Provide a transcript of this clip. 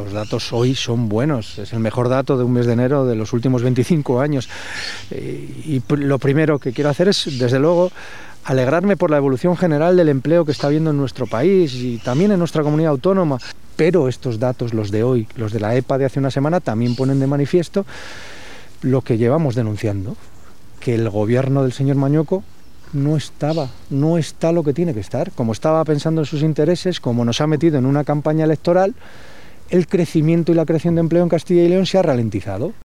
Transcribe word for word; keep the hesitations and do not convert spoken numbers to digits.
los datos hoy son buenos, es el mejor dato de un mes de enero de los últimos veinticinco años. Y lo primero que quiero hacer es, desde luego, alegrarme por la evolución general del empleo que está habiendo en nuestro país y también en nuestra comunidad autónoma. Pero estos datos, los de hoy, los de la E P A de hace una semana, también ponen de manifiesto lo que llevamos denunciando, que el gobierno del señor Mañueco no estaba, no está lo que tiene que estar, como estaba pensando en sus intereses, como nos ha metido en una campaña electoral, el crecimiento y la creación de empleo en Castilla y León se ha ralentizado.